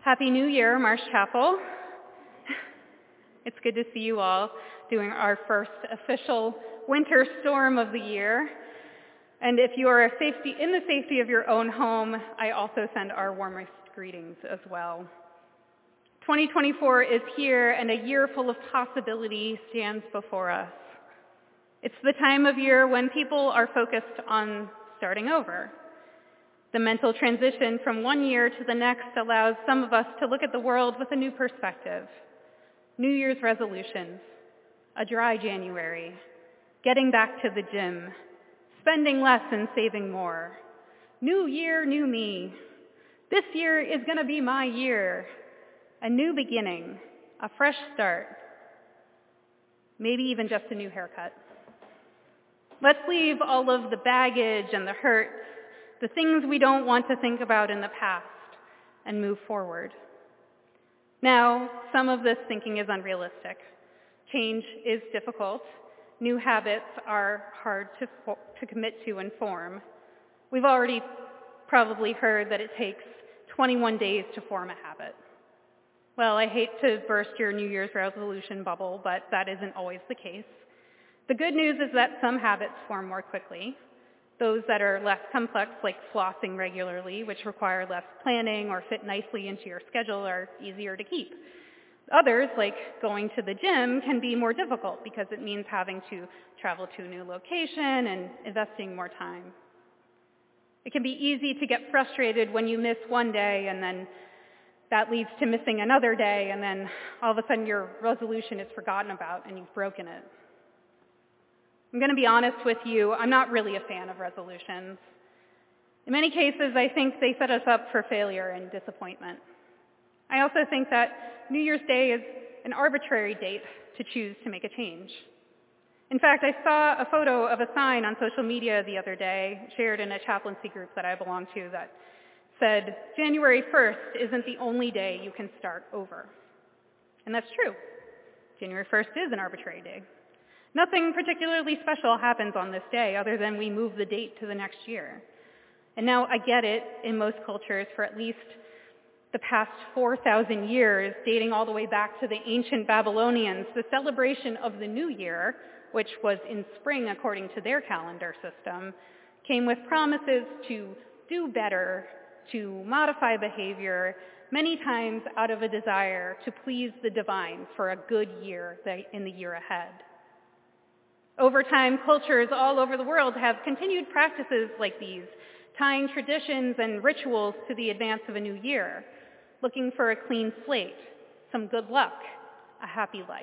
Happy New Year, Marsh Chapel. It's good to see you all doing our first official winter storm of the year. And if you are in the safety of your own home, I also send our warmest greetings as well. 2024 is here, and a year full of possibility stands before us. It's the time of year when people are focused on starting over. The mental transition from one year to the next allows some of us to look at the world with a new perspective. New Year's resolutions, a dry January, getting back to the gym, spending less and saving more. New year, new me. This year is going to be my year. A new beginning, a fresh start, maybe even just a new haircut. Let's leave all of the baggage and the hurts, the things we don't want to think about in the past, and move forward. Now, some of this thinking is unrealistic. Change is difficult. New habits are hard to commit to and form. We've already probably heard that it takes 21 days to form a habit. Well, I hate to burst your New Year's resolution bubble, but that isn't always the case. The good news is that some habits form more quickly. Those that are less complex, like flossing regularly, which require less planning or fit nicely into your schedule, are easier to keep. Others, like going to the gym, can be more difficult because it means having to travel to a new location and investing more time. It can be easy to get frustrated when you miss one day, and then that leads to missing another day, and then all of a sudden your resolution is forgotten about and you've broken it. I'm going to be honest with you, I'm not really a fan of resolutions. In many cases, I think they set us up for failure and disappointment. I also think that New Year's Day is an arbitrary date to choose to make a change. In fact, I saw a photo of a sign on social media the other day, shared in a chaplaincy group that I belong to, that said, January 1st isn't the only day you can start over. And that's true. January 1st is an arbitrary day. Nothing particularly special happens on this day other than we move the date to the next year. And now I get it, in most cultures, for at least the past 4,000 years, dating all the way back to the ancient Babylonians, the celebration of the new year, which was in spring according to their calendar system, came with promises to do better, to modify behavior, many times out of a desire to please the divine for a good year in the year ahead. Over time, cultures all over the world have continued practices like these, tying traditions and rituals to the advance of a new year, looking for a clean slate, some good luck, a happy life.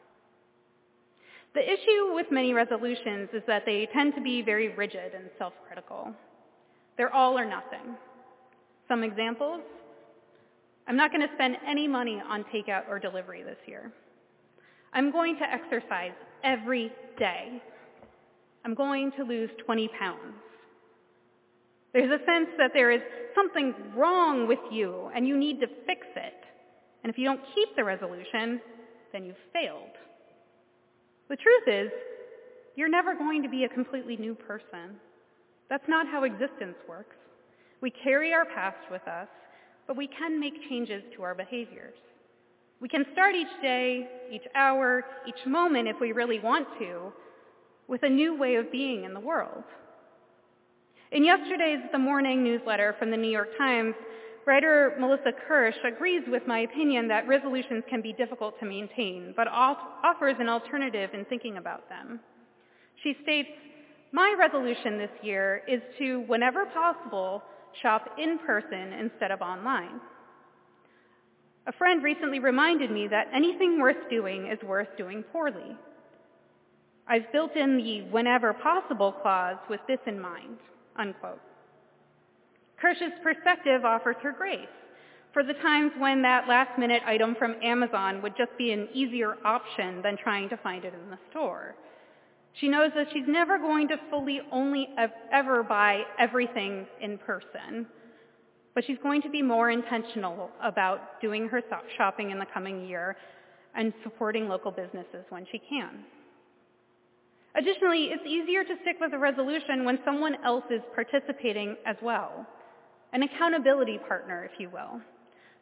The issue with many resolutions is that they tend to be very rigid and self-critical. They're all or nothing. Some examples: I'm not going to spend any money on takeout or delivery this year. I'm going to exercise every day. I'm going to lose 20 pounds. There's a sense that there is something wrong with you and you need to fix it. And if you don't keep the resolution, then you've failed. The truth is, you're never going to be a completely new person. That's not how existence works. We carry our past with us, but we can make changes to our behaviors. We can start each day, each hour, each moment, if we really want to, with a new way of being in the world. In yesterday's The Morning newsletter from the New York Times, writer Melissa Kirsch agrees with my opinion that resolutions can be difficult to maintain, but offers an alternative in thinking about them. She states, "My resolution this year is to, whenever possible, shop in person instead of online. A friend recently reminded me that anything worth doing is worth doing poorly. I've built in the whenever possible clause with this in mind," unquote. Kirsch's perspective offers her grace for the times when that last-minute item from Amazon would just be an easier option than trying to find it in the store. She knows that she's never going to fully ever buy everything in person, but she's going to be more intentional about doing her shopping in the coming year and supporting local businesses when she can. Additionally, it's easier to stick with a resolution when someone else is participating as well, an accountability partner, if you will.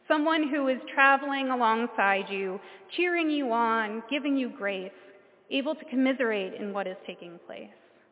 someone who is traveling alongside you, cheering you on, giving you grace, able to commiserate in what is taking place.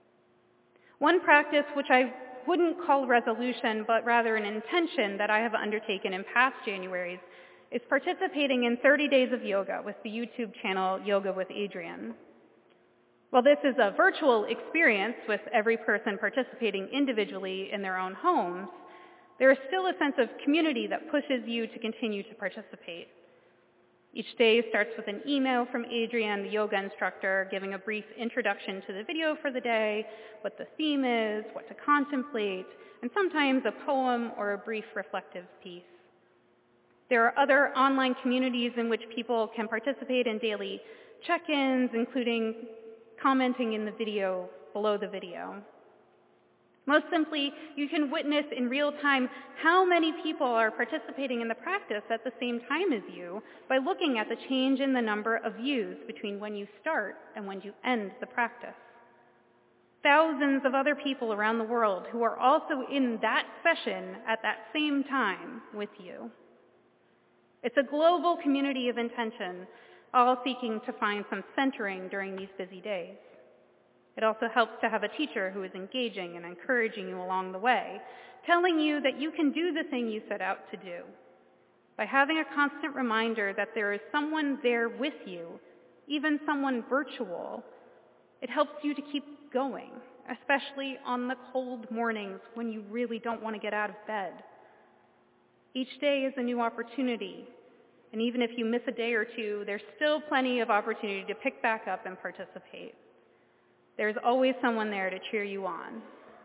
One practice which I wouldn't call resolution, but rather an intention that I have undertaken in past Januaries is participating in 30 days of yoga with the YouTube channel Yoga with Adriene. While this is a virtual experience with every person participating individually in their own homes, there is still a sense of community that pushes you to continue to participate. Each day starts with an email from Adriene, the yoga instructor, giving a brief introduction to the video for the day, what the theme is, what to contemplate, and sometimes a poem or a brief reflective piece. There are other online communities in which people can participate in daily check-ins, including commenting in the video, below the video. Most simply, you can witness in real time how many people are participating in the practice at the same time as you by looking at the change in the number of views between when you start and when you end the practice. Thousands of other people around the world who are also in that session at that same time with you. It's a global community of intention, all seeking to find some centering during these busy days. It also helps to have a teacher who is engaging and encouraging you along the way, telling you that you can do the thing you set out to do. By having a constant reminder that there is someone there with you, even someone virtual, it helps you to keep going, especially on the cold mornings when you really don't want to get out of bed. Each day is a new opportunity, and even if you miss a day or two, there's still plenty of opportunity to pick back up and participate. There's always someone there to cheer you on.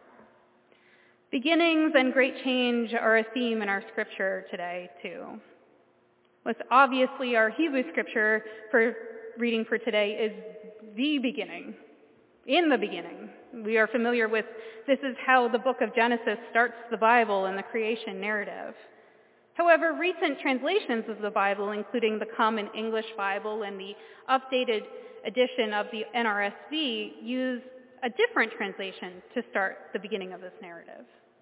Beginnings and great change are a theme in our scripture today, too. Most obviously, our Hebrew scripture for reading for today is the beginning. In the beginning. We are familiar with this is how the book of Genesis starts the Bible and the creation narrative. However, recent translations of the Bible, including the Common English Bible and the updated edition of the NRSV, use a different translation to start the beginning of this narrative.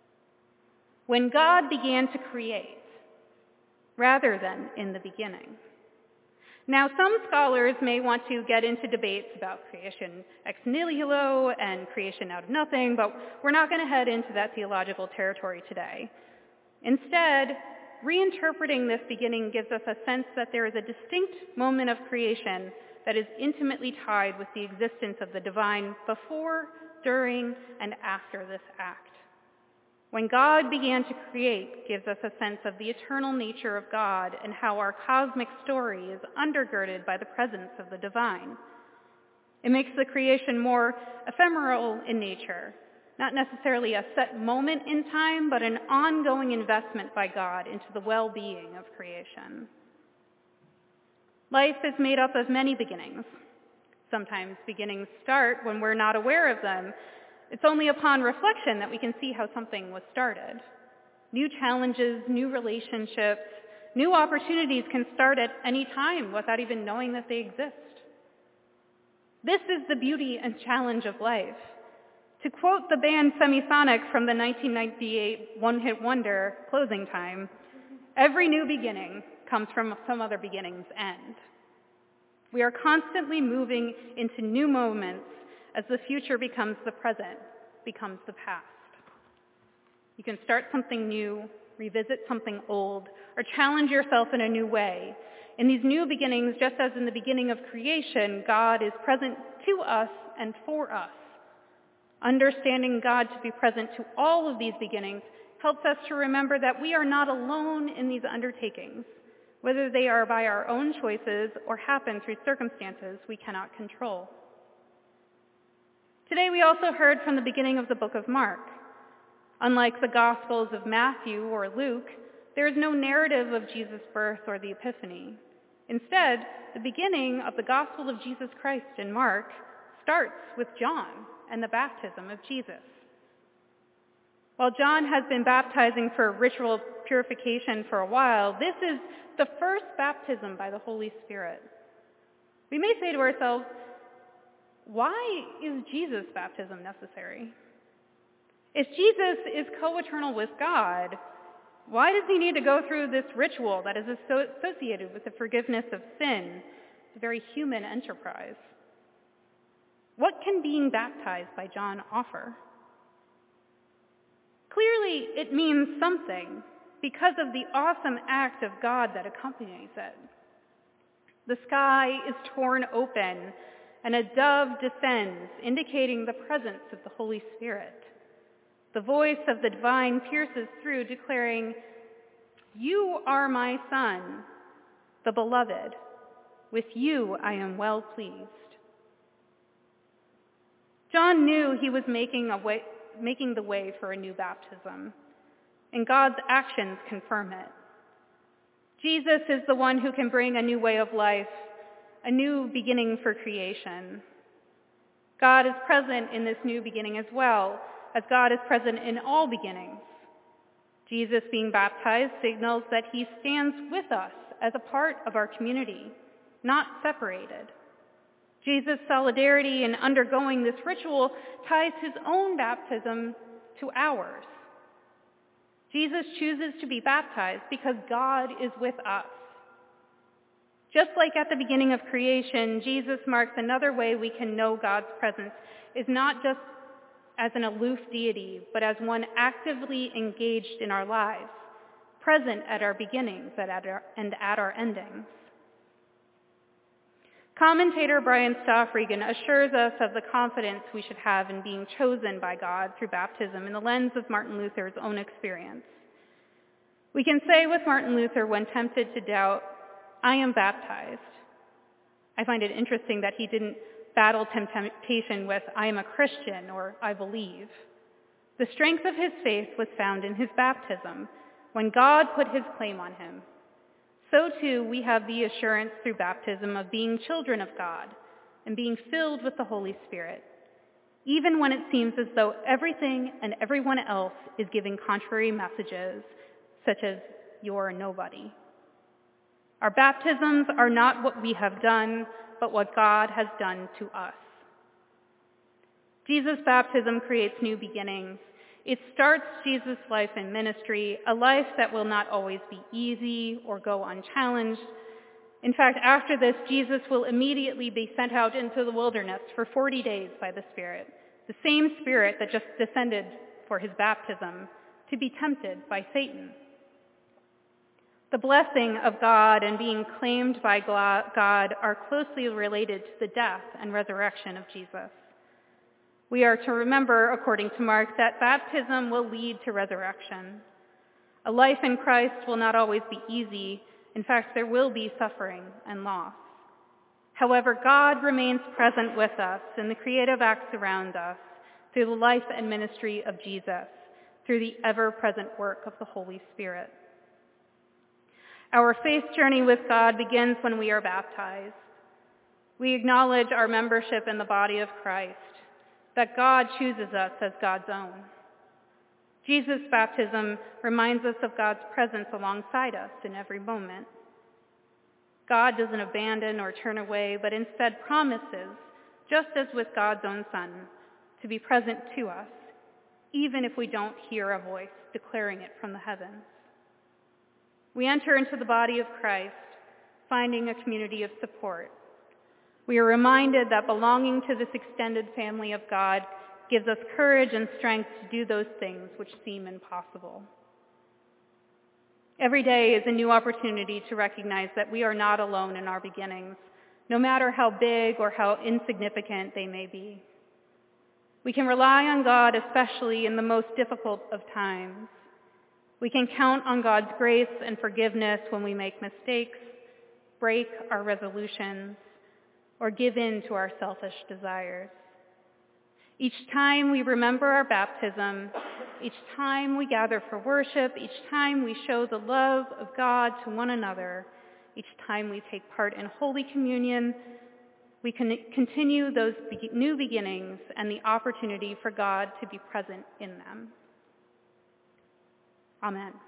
When God began to create, rather than in the beginning. Now, some scholars may want to get into debates about creation ex nihilo and creation out of nothing, but we're not going to head into that theological territory today. Instead, reinterpreting this beginning gives us a sense that there is a distinct moment of creation that is intimately tied with the existence of the divine before, during, and after this act. When God began to create gives us a sense of the eternal nature of God and how our cosmic story is undergirded by the presence of the divine. It makes the creation more ephemeral in nature, not necessarily a set moment in time, but an ongoing investment by God into the well-being of creation. Life is made up of many beginnings. Sometimes beginnings start when we're not aware of them. It's only upon reflection that we can see how something was started. New challenges, new relationships, new opportunities can start at any time without even knowing that they exist. This is the beauty and challenge of life. To quote the band Semisonic from the 1998 one-hit wonder, Closing Time, every new beginning comes from some other beginning's end. We are constantly moving into new moments as the future becomes the present, becomes the past. You can start something new, revisit something old, or challenge yourself in a new way. In these new beginnings, just as in the beginning of creation, God is present to us and for us. Understanding God to be present to all of these beginnings helps us to remember that we are not alone in these undertakings, whether they are by our own choices or happen through circumstances we cannot control. Today we also heard from the beginning of the book of Mark. Unlike the Gospels of Matthew or Luke, there is no narrative of Jesus' birth or the Epiphany. Instead, the beginning of the Gospel of Jesus Christ in Mark starts with John and the baptism of Jesus. While John has been baptizing for ritual purification for a while, this is the first baptism by the Holy Spirit. We may say to ourselves, why is Jesus' baptism necessary? If Jesus is co-eternal with God, Why does he need to go through this ritual that is associated with the forgiveness of sin? It's a very human enterprise. What can being baptized by John offer? Clearly, it means something because of the awesome act of God that accompanies it. The sky is torn open, and a dove descends, indicating the presence of the Holy Spirit. The voice of the divine pierces through, declaring, "You are my Son, the beloved. With you I am well pleased." John knew he was making the way for a new baptism, and God's actions confirm it. Jesus is the one who can bring a new way of life, a new beginning for creation. God is present in this new beginning as well, as God is present in all beginnings. Jesus being baptized signals that he stands with us as a part of our community, not separated. Jesus' solidarity in undergoing this ritual ties his own baptism to ours. Jesus chooses to be baptized because God is with us. Just like at the beginning of creation, Jesus marks another way we can know God's presence is not just as an aloof deity, but as one actively engaged in our lives, present at our beginnings and at our endings. Commentator Brian Stoffregan assures us of the confidence we should have in being chosen by God through baptism in the lens of Martin Luther's own experience. We can say with Martin Luther when tempted to doubt, "I am baptized." I find it interesting that he didn't battle temptation with, "I am a Christian," or "I believe." The strength of his faith was found in his baptism, when God put his claim on him. So too, we have the assurance through baptism of being children of God and being filled with the Holy Spirit, even when it seems as though everything and everyone else is giving contrary messages, such as "you're a nobody." Our baptisms are not what we have done, but what God has done to us. Jesus' baptism creates new beginnings. It starts Jesus' life and ministry, a life that will not always be easy or go unchallenged. In fact, after this, Jesus will immediately be sent out into the wilderness for 40 days by the Spirit, the same Spirit that just descended for his baptism, to be tempted by Satan. The blessing of God and being claimed by God are closely related to the death and resurrection of Jesus. We are to remember, according to Mark, that baptism will lead to resurrection. A life in Christ will not always be easy. In fact, there will be suffering and loss. However, God remains present with us in the creative acts around us, through the life and ministry of Jesus, through the ever-present work of the Holy Spirit. Our faith journey with God begins when we are baptized. We acknowledge our membership in the body of Christ, that God chooses us as God's own. Jesus' baptism reminds us of God's presence alongside us in every moment. God doesn't abandon or turn away, but instead promises, just as with God's own Son, to be present to us, even if we don't hear a voice declaring it from the heavens. We enter into the body of Christ, finding a community of support. We are reminded that belonging to this extended family of God gives us courage and strength to do those things which seem impossible. Every day is a new opportunity to recognize that we are not alone in our beginnings, no matter how big or how insignificant they may be. We can rely on God, especially in the most difficult of times. We can count on God's grace and forgiveness when we make mistakes, break our resolutions, or give in to our selfish desires. Each time we remember our baptism, each time we gather for worship, each time we show the love of God to one another, each time we take part in Holy Communion, we can continue those new beginnings and the opportunity for God to be present in them. Amen.